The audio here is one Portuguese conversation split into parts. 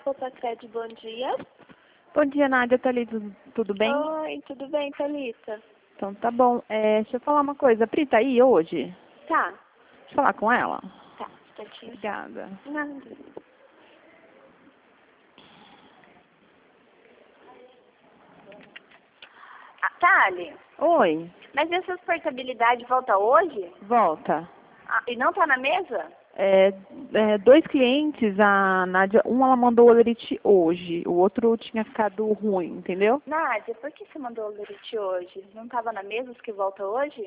Fotocred, bom dia. Bom dia, Nádia. Thalita, tudo bem? Oi, tudo bem, Thalita? Então tá bom. Deixa eu falar uma coisa. A Pri tá aí hoje? Tá. Deixa eu falar com ela. Tá, instantinho. Obrigada. Nada. Thali, Oi. mas essa portabilidade volta hoje? Volta. Ah, e não tá na mesa? Dois clientes, a Nádia, ela mandou o olerite hoje, o outro tinha ficado ruim, entendeu? Nádia, por que você mandou o lerite hoje? Não tava na mesa os que volta hoje?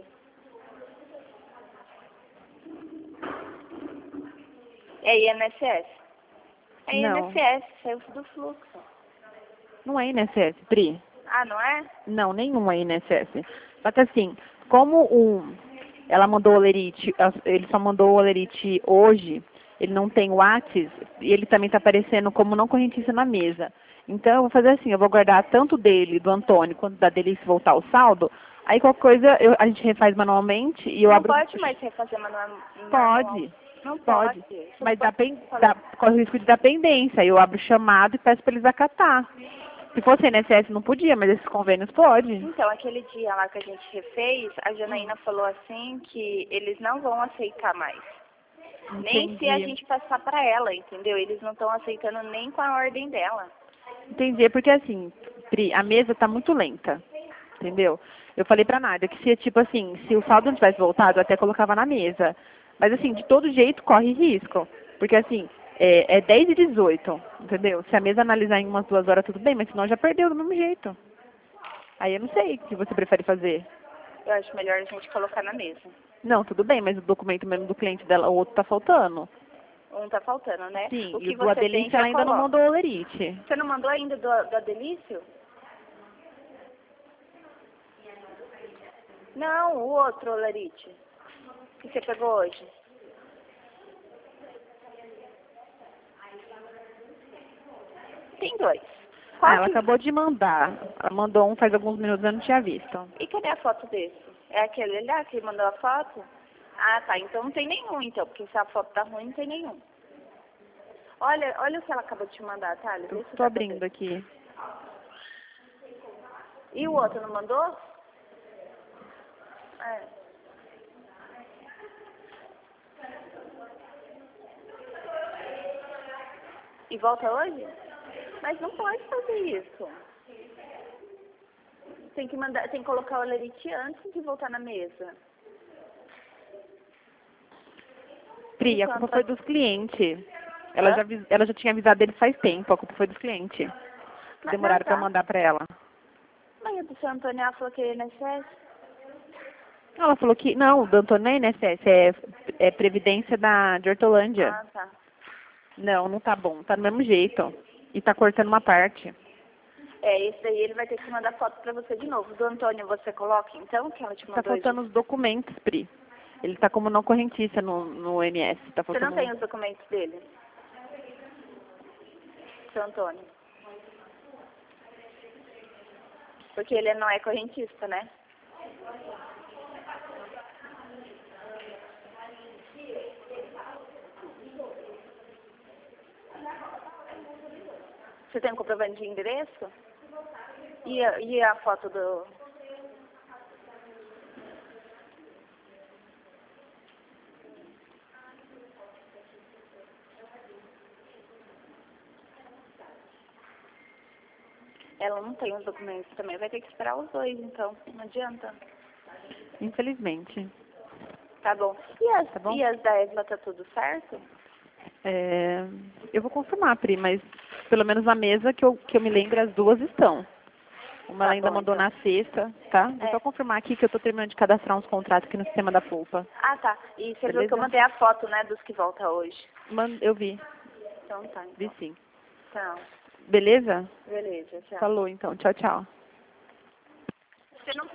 É INSS? É Não. INSS, saiu do fluxo. Não é INSS, Pri. Ah, não é? Não, nenhum é INSS. Só que assim, como ela mandou o olerite, ele só mandou o olerite hoje, ele não tem o Whats, e ele também está aparecendo como não correntícia na mesa. Então eu vou fazer assim, eu vou guardar tanto dele, do Antônio, quanto da Delice voltar ao saldo, aí qualquer coisa a gente refaz manualmente e eu Não abro... pode mais refazer manual. Pode. Não Pode. pode. Você Mas não pode corre o risco de dar pendência. Eu abro o chamado e peço para eles acatar. Se fosse INSS não podia, mas esses convênios pode. Então, aquele dia lá que a gente refez, a Janaína falou assim que eles não vão aceitar mais. Nem se a gente passar para ela, entendeu? Eles não estão aceitando nem com a ordem dela. Entendi, porque assim, Pri, a mesa tá muito lenta, entendeu? Eu falei pra Nádia que se, tipo assim, se o saldo não tivesse voltado, eu até colocava na mesa. Mas assim, de todo jeito, corre risco. Porque assim, é 10h18, entendeu? Se a mesa analisar em umas 2 horas, tudo bem, mas senão já perdeu do mesmo jeito. Aí eu não sei o que você prefere fazer. Eu acho melhor a gente colocar na mesa. Não, tudo bem, mas o documento mesmo do cliente dela, o outro tá faltando. Um tá faltando, né? Sim, O e que o do você tem, Adelício já ela ainda não coloca. mandou o olerite. Você não mandou ainda do Adelício? Não, o outro olerite que você pegou hoje. Tem dois. Qual Ela que... acabou de mandar. Ela mandou um faz alguns minutos, eu não tinha visto. E cadê a foto desse? É aquele lá que mandou a foto? Ah, tá. Então não tem nenhum, então. Porque se a foto tá ruim, não tem nenhum. Olha o que ela acabou de te mandar, tá? Eu tô abrindo aqui. E o outro não mandou? É. E volta hoje? Mas não pode fazer isso. Tem que colocar o olerite antes de voltar na mesa. Pri, a culpa foi dos clientes. Ela já tinha avisado eles faz tempo, a culpa foi dos clientes. Demoraram pra mandar pra ela. Mas a do seu Antônio ela falou que é INSS? Ela falou que, não, o do Antônio não é INSS, é Previdência de Hortolândia. Ah, tá. Não, não tá bom, tá do mesmo jeito. E tá cortando uma parte. Esse daí ele vai ter que mandar foto pra você de novo. Do Antônio você coloca então, que ela te mandou? Tá faltando os documentos, Pri. Ele tá como não correntícia no MS. Tá Você não faltando... tem os documentos dele? Seu Antônio. Porque ele não é correntista, né? Você tem um comprovante de endereço? E a foto do... Ela não tem os documentos também. Vai ter que esperar os dois, então. Não adianta. Infelizmente. Tá bom. E as da Eva tá tudo certo? Eu vou confirmar, Pri, mas pelo menos na mesa que eu me lembro, as duas estão. Uma ela ainda mandou na sexta, tá? Vou só confirmar aqui que eu tô terminando de cadastrar uns contratos aqui no sistema da Polpa. Ah, tá. E você viu que eu mandei a foto, né, dos que volta hoje. Eu vi. Então tá, então. Vi sim. Tchau. Beleza? Beleza, tchau. Falou então. Tchau, tchau. Você não